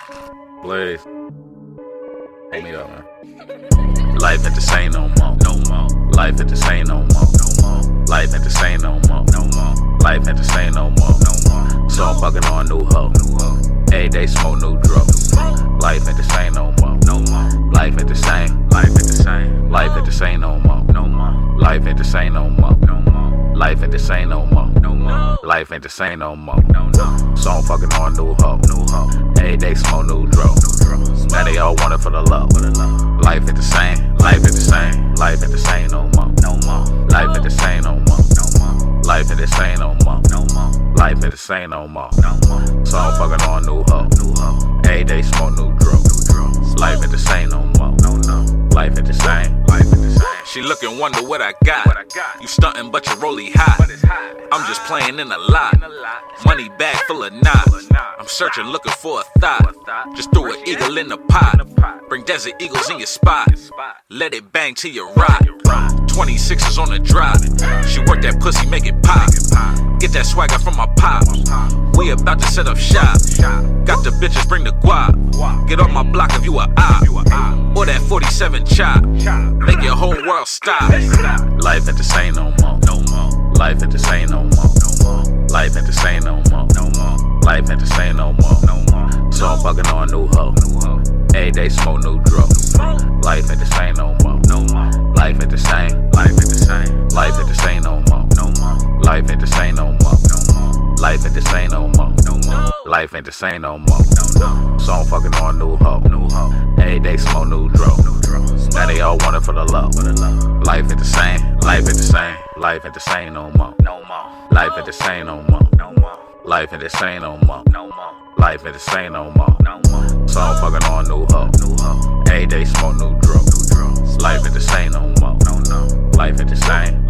Blaze. Hold me up, man. Life ain't the same no more. No more. Life ain't the same no more. No more. Life ain't the same no more. No more. Life ain't the same no more. No more. So I'm fucking on a new hoe. Every day smoke new drugs. Life ain't the same no more. No more. Life ain't the same. Life ain't the same. Life ain't the same no more. No more. Life ain't the same no more. No more. Life ain't the same no more. No more. Life ain't the same no more. No, no. So I'm fucking on a new hoe. New hoe. Every day smoke new drugs. Now they all want it for the love. Life ain't the same. Life ain't the same. Life ain't the same no more. No more. Life ain't the same no more. No more. Life ain't the same no more. No more. Life ain't the same no more. No more. So I'm fucking on a new hoe. New hoe. Every day smoke new drugs. Life ain't the same no more. No, no. Life ain't the same. Life ain't the same. She lookin', wonder what I got. You stuntin', but your rollie hot. I'm just playin' in a lot. Money bag full of knots. I'm searching, looking for a thought. Just threw an eagle in the pot. Bring desert eagles in your spot. Let it bang till you rock. 26s on the drop. She work that pussy, make it pop. Get that swagger from my pops. We about to set up shop. Got the bitches, bring the guap. Get off my block if you a op. Or that 47 chop. Make your whole world stop. Life ain't the same no more. No more. Life ain't the same no more. No more. Life ain't the same no more. No more. Life ain't the same no more. No more. So I'm fucking on a new hoe. Every day smoke new drugs. Life ain't the same no more. No more. Life ain't the same. Life ain't the same. Life ain't the same no more. No more. Life ain't the same no more. No more. Life ain't the same no more. No more. Life ain't the same no more. No, no. So I'm fucking on a new hoe. New hoe. Every day smoke new drugs. Now they all want it for the love. Life ain't the same. Life ain't the same. Life ain't the same no more. No more. Life ain't the same no more. No more. Life ain't the same no more. No more. Life ain't the same no more. No more. So I'm fucking on a new hoe. New hoe. Every day smoke new drugs. Life ain't the same no more. No, no. Life ain't the same.